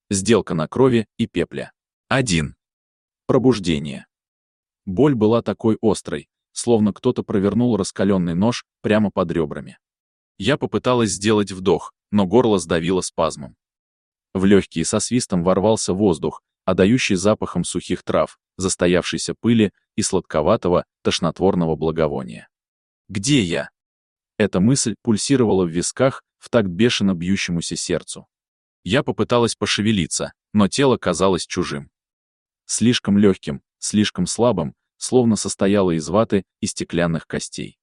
Сделка на крови и пепле. 1. Пробуждение. Боль была такой острой, словно кто-то провернул раскаленный нож прямо под ребрами. Я попыталась сделать вдох, но горло сдавило спазмом. В легкие со свистом ворвался воздух, отдающий запахом сухих трав, застоявшейся пыли и сладковатого, тошнотворного благовония. Где я? Эта мысль пульсировала в висках в такт бешено бьющемуся сердцу. Я попыталась пошевелиться, но тело казалось чужим. Слишком легким, слишком слабым, словно состояло из ваты и стеклянных костей.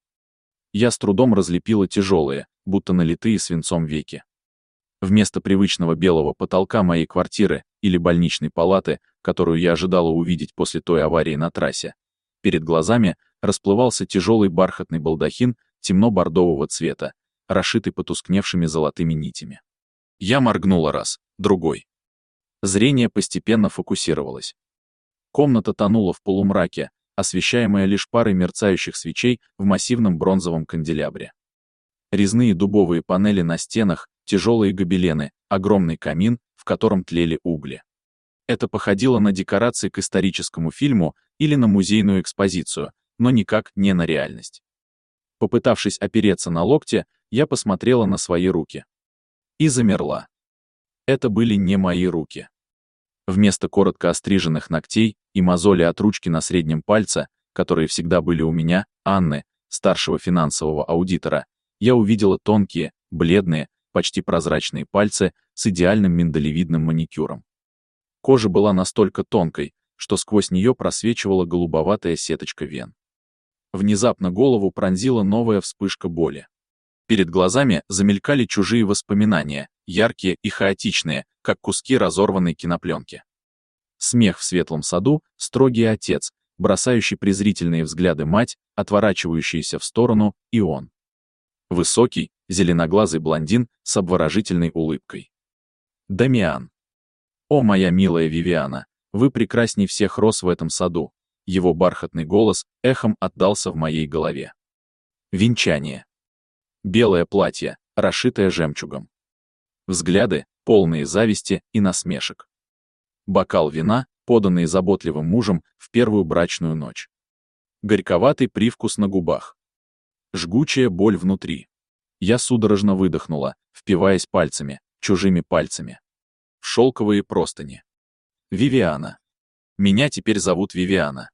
Я с трудом разлепила тяжелые, будто налитые свинцом веки. Вместо привычного белого потолка моей квартиры или больничной палаты, которую я ожидала увидеть после той аварии на трассе, перед глазами расплывался тяжелый бархатный балдахин темно-бордового цвета, расшитый потускневшими золотыми нитями. Я моргнула раз, другой. Зрение постепенно фокусировалось. Комната тонула в полумраке, освещаемая лишь парой мерцающих свечей в массивном бронзовом канделябре. Резные дубовые панели на стенах, тяжелые гобелены, огромный камин, в котором тлели угли. Это походило на декорации к историческому фильму или на музейную экспозицию, но никак не на реальность. Попытавшись опереться на локте, я посмотрела на свои руки. И замерла. Это были не мои руки. Вместо коротко остриженных ногтей и мозоли от ручки на среднем пальце, которые всегда были у меня, Анны, старшего финансового аудитора, я увидела тонкие, бледные, почти прозрачные пальцы с идеальным миндалевидным маникюром. Кожа была настолько тонкой, что сквозь нее просвечивала голубоватая сеточка вен. Внезапно голову пронзила новая вспышка боли. Перед глазами замелькали чужие воспоминания, яркие и хаотичные, как куски разорванной кинопленки. Смех в светлом саду, строгий отец, бросающий презрительные взгляды мать, отворачивающаяся в сторону, и он. Высокий, зеленоглазый блондин с обворожительной улыбкой. Дамиан. «О, моя милая Вивиана, вы прекрасней всех роз в этом саду», его бархатный голос эхом отдался в моей голове. Венчание. Белое платье, расшитое жемчугом. Взгляды, полные зависти и насмешек. Бокал вина, поданный заботливым мужем в первую брачную ночь. Горьковатый привкус на губах. Жгучая боль внутри. Я судорожно выдохнула, впиваясь пальцами, чужими пальцами. В шелковые простыни. Вивиана. Меня теперь зовут Вивиана.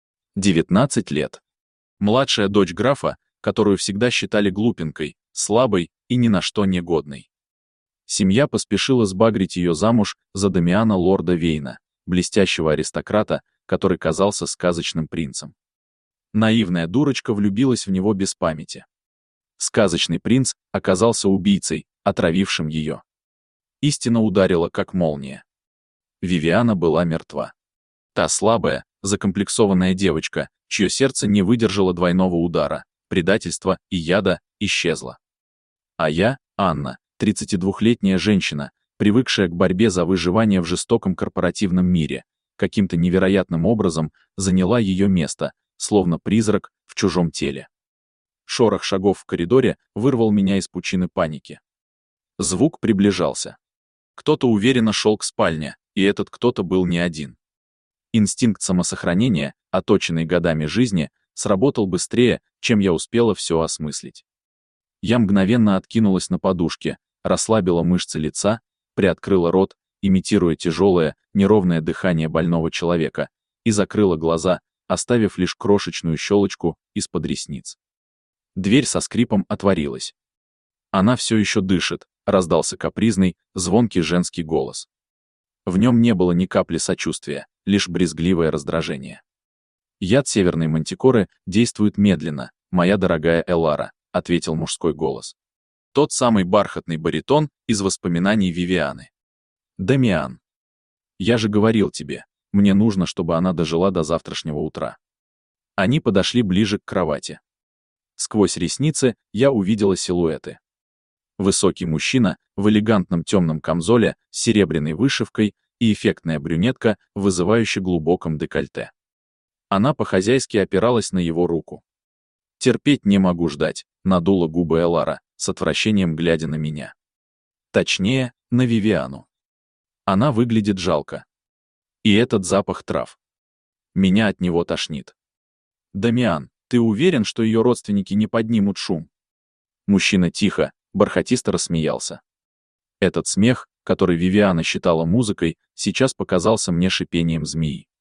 19 лет. Младшая дочь графа, которую всегда считали глупенькой, слабой и ни на что негодной. Семья поспешила сбагрить ее замуж за Дамиана лорда Вейна, блестящего аристократа, который казался сказочным принцем. Наивная дурочка влюбилась в него без памяти. Сказочный принц оказался убийцей, отравившим ее. Истина ударила, как молния. Вивиана была мертва. Та слабая, закомплексованная девочка, чье сердце не выдержало двойного удара, предательства и яда, исчезла. А я, Анна, 32-летняя женщина, привыкшая к борьбе за выживание в жестоком корпоративном мире, каким-то невероятным образом заняла ее место, словно призрак в чужом теле. Шорох шагов в коридоре вырвал меня из пучины паники. Звук приближался. Кто-то уверенно шел к спальне, и этот кто-то был не один. Инстинкт самосохранения, оточенный годами жизни, сработал быстрее, чем я успела все осмыслить. Я мгновенно откинулась на подушке, расслабила мышцы лица, приоткрыла рот, имитируя тяжелое, неровное дыхание больного человека, и закрыла глаза, оставив лишь крошечную щелочку из-под ресниц. Дверь со скрипом отворилась. «Она все еще дышит», — раздался капризный, звонкий женский голос. В нем не было ни капли сочувствия, лишь брезгливое раздражение. «Яд северной мантикоры действует медленно, моя дорогая Элара», — ответил мужской голос. Тот самый бархатный баритон из воспоминаний Вивианы. «Дамиан. Я же говорил тебе, мне нужно, чтобы она дожила до завтрашнего утра». Они подошли ближе к кровати. Сквозь ресницы я увидела силуэты. Высокий мужчина в элегантном темном камзоле с серебряной вышивкой и эффектная брюнетка в вызывающе глубоком декольте. Она по-хозяйски опиралась на его руку. «Терпеть не могу ждать», — надула губы Элара, с отвращением глядя на меня. Точнее, на Вивиану. Она выглядит жалко. И этот запах трав. Меня от него тошнит. Дамиан, ты уверен, что ее родственники не поднимут шум? Мужчина тихо, бархатисто рассмеялся. Этот смех, который Вивиана считала музыкой, сейчас показался мне шипением змеи.